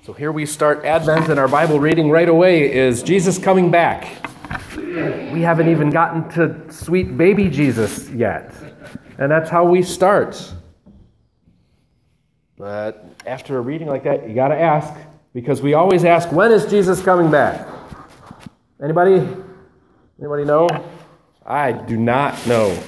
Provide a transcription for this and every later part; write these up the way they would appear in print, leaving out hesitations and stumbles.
So here we start Advent, and our Bible reading right away is Jesus coming back. We haven't even gotten to sweet baby Jesus yet. And that's how we start. But after a reading like that, you got to ask, because we always ask, when is Jesus coming back? Anybody know? I do not know.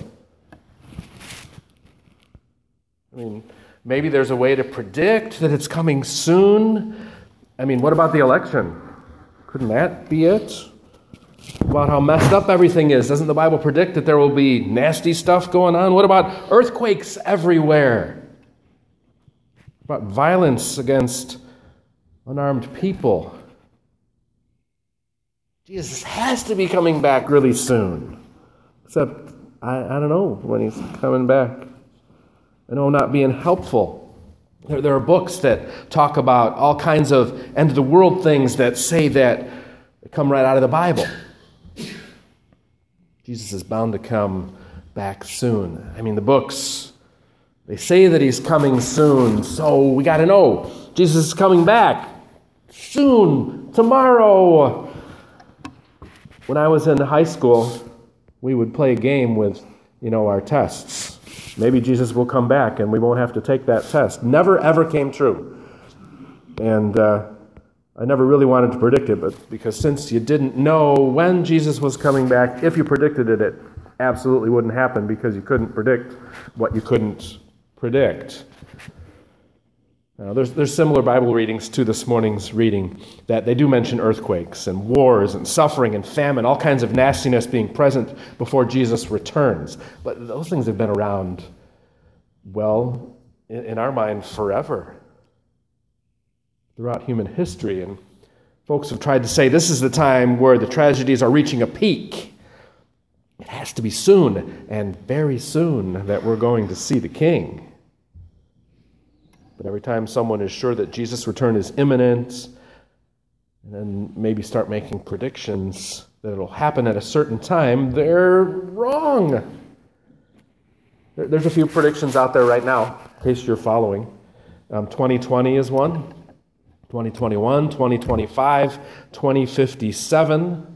Maybe there's a way to predict that it's coming soon. What about the election? Couldn't that be it? About how messed up everything is. Doesn't the Bible predict that there will be nasty stuff going on? What about earthquakes everywhere? What about violence against unarmed people? Jesus has to be coming back really soon. Except, I don't know when he's coming back. I know I'm not being helpful. There are books that talk about all kinds of end-of-the-world things that say that come right out of the Bible. Jesus is bound to come back soon. The books, they say that he's coming soon, so we got to know. Jesus is coming back soon, tomorrow. When I was in high school, we would play a game with, our tests. Maybe Jesus will come back and we won't have to take that test. Never, ever came true. And I never really wanted to predict it, but because since you didn't know when Jesus was coming back, if you predicted it, it absolutely wouldn't happen because you couldn't predict what you couldn't predict. Now, there's similar Bible readings to this morning's reading that they do mention earthquakes and wars and suffering and famine, all kinds of nastiness being present before Jesus returns. But those things have been around, in our mind, forever. Throughout human history. And folks have tried to say this is the time where the tragedies are reaching a peak. It has to be soon, and very soon, that we're going to see the King. But every time someone is sure that Jesus' return is imminent, and then maybe start making predictions that it'll happen at a certain time, they're wrong. There's a few predictions out there right now, in case you're following. 2020 is one, 2021, 2025, 2057.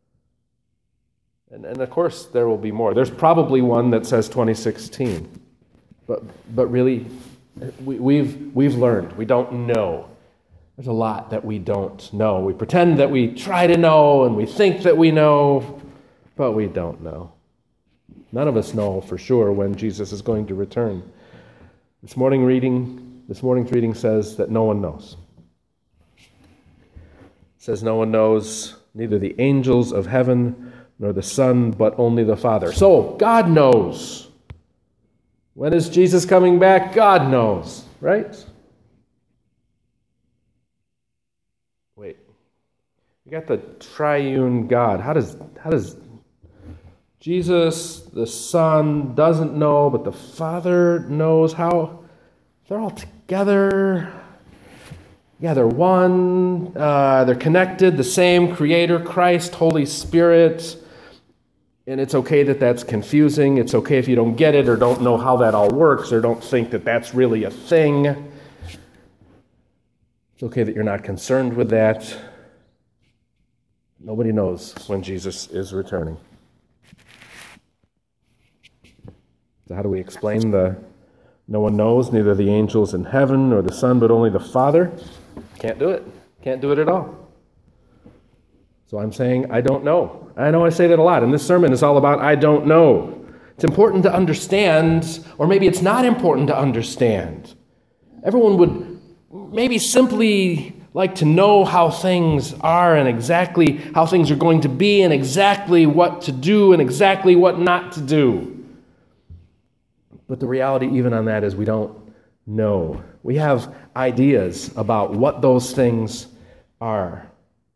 And of course, there will be more. There's probably one that says 2016. But really, we've learned. We don't know. There's a lot that we don't know. We pretend that we try to know, and we think that we know, but we don't know. None of us know for sure when Jesus is going to return. This morning's reading says that no one knows. It says no one knows, neither the angels of heaven nor the Son, but only the Father. So, God knows. When is Jesus coming back? God knows, right? Wait. You got the triune God. How does Jesus, the Son, doesn't know, but the Father knows? How? They're all together. Yeah, they're one. They're connected. The same Creator, Christ, Holy Spirit. And it's okay that that's confusing. It's okay if you don't get it or don't know how that all works or don't think that that's really a thing. It's okay that you're not concerned with that. Nobody knows when Jesus is returning. So how do we explain no one knows, neither the angels in heaven nor the Son, but only the Father? Can't do it. Can't do it at all. So I'm saying, I don't know. I know I say that a lot, and this sermon is all about I don't know. It's important to understand, or maybe it's not important to understand. Everyone would maybe simply like to know how things are and exactly how things are going to be and exactly what to do and exactly what not to do. But the reality even on that is we don't know. We have ideas about what those things are.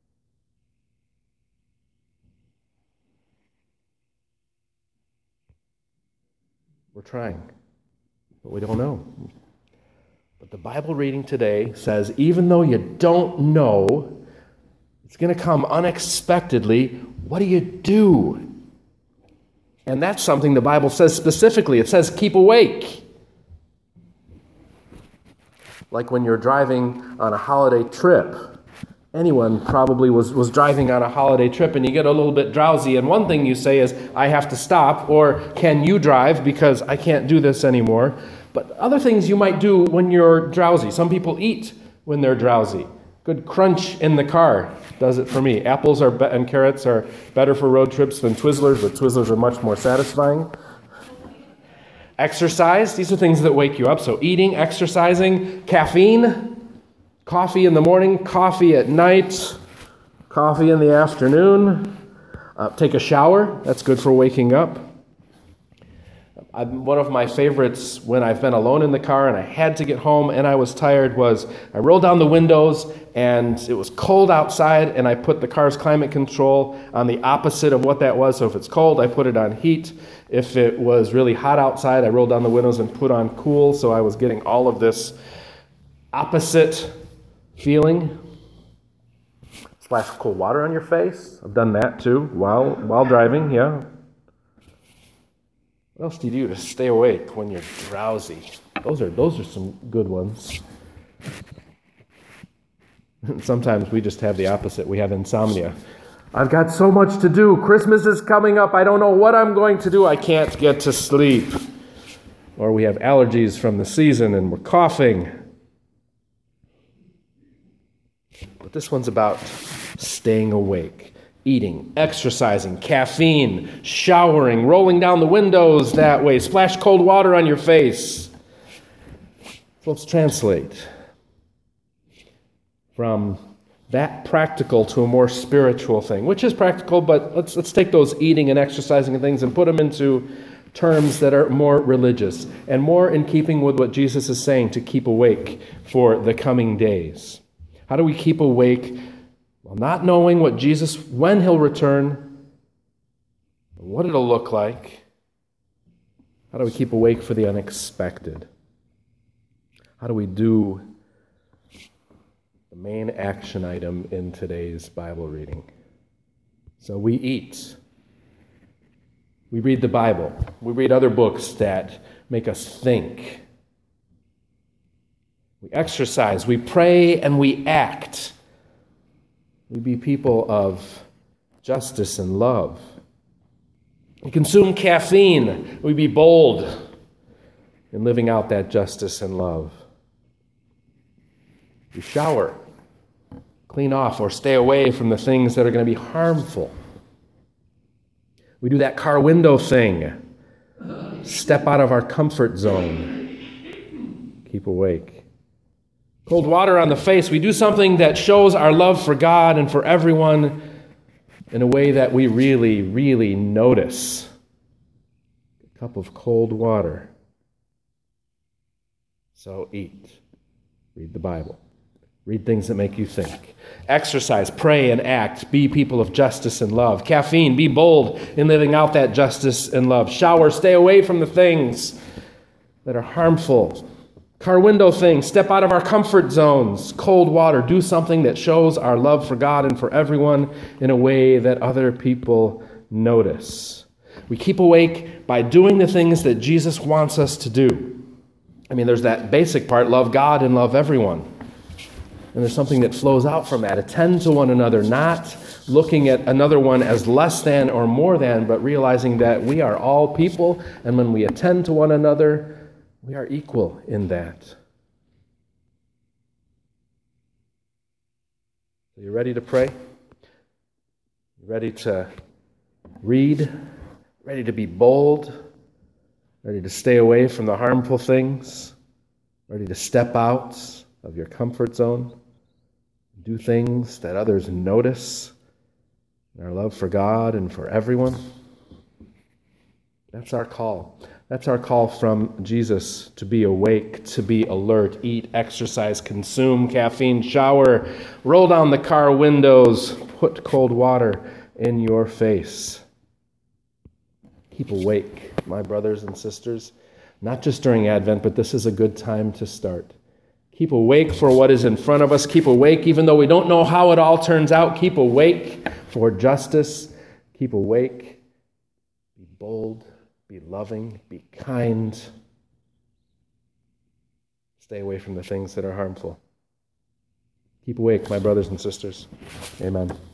We're trying, but we don't know. But the Bible reading today says, even though you don't know, it's going to come unexpectedly. What do? And that's something the Bible says specifically. It says, keep awake. like when you're driving on a holiday trip. Anyone probably was driving on a holiday trip and you get a little bit drowsy, and one thing you say is, I have to stop, or can you drive because I can't do this anymore. But other things you might do when you're drowsy. Some people eat when they're drowsy. Good crunch in the car does it for me. Apples and carrots are better for road trips than Twizzlers, but Twizzlers are much more satisfying. Exercise, these are things that wake you up. So eating, exercising, caffeine, coffee in the morning, coffee at night, coffee in the afternoon. Take a shower, that's good for waking up. One of my favorites when I've been alone in the car and I had to get home and I was tired was I rolled down the windows and it was cold outside and I put the car's climate control on the opposite of what that was. So if it's cold, I put it on heat. If it was really hot outside, I rolled down the windows and put on cool. So I was getting all of this opposite feeling. Splash of cold water on your face. I've done that too while driving, yeah. What else do you do to stay awake when you're drowsy? Those are some good ones. Sometimes we just have the opposite. We have insomnia. I've got so much to do. Christmas is coming up. I don't know what I'm going to do. I can't get to sleep. Or we have allergies from the season and we're coughing. But this one's about staying awake. Eating, exercising, caffeine, showering, rolling down the windows that way, splash cold water on your face. So let's translate from that practical to a more spiritual thing, which is practical, but let's take those eating and exercising and things and put them into terms that are more religious and more in keeping with what Jesus is saying to keep awake for the coming days. How do we keep awake? Well, not knowing what Jesus, when he'll return, what it'll look like. How do we keep awake for the unexpected? How do we do the main action item in today's Bible reading? So we eat. We read the Bible. We read other books that make us think. We exercise. We pray and we act. We be people of justice and love. We consume caffeine. We be bold in living out that justice and love. We shower, clean off, or stay away from the things that are going to be harmful. We do that car window thing. Step out of our comfort zone. Keep awake. Cold water on the face. We do something that shows our love for God and for everyone in a way that we really, really notice. A cup of cold water. So eat. Read the Bible. Read things that make you think. Exercise, pray, and act. Be people of justice and love. Caffeine, be bold in living out that justice and love. Shower, stay away from the things that are harmful. Car window thing, step out of our comfort zones. Cold water, do something that shows our love for God and for everyone in a way that other people notice. We keep awake by doing the things that Jesus wants us to do. I mean, there's that basic part, love God and love everyone. And there's something that flows out from that. Attend to one another, not looking at another one as less than or more than, but realizing that we are all people, and when we attend to one another, we are equal in that. Are you ready to pray? Ready to read? Ready to be bold? Ready to stay away from the harmful things? Ready to step out of your comfort zone? Do things that others notice in our love for God and for everyone? That's our call. That's our call from Jesus, to be awake, to be alert, eat, exercise, consume caffeine, shower, roll down the car windows, put cold water in your face. Keep awake, my brothers and sisters, not just during Advent, but this is a good time to start. Keep awake for what is in front of us. Keep awake even though we don't know how it all turns out. Keep awake for justice. Keep awake. Be bold. Be loving, be kind. Stay away from the things that are harmful. Keep awake, my brothers and sisters. Amen.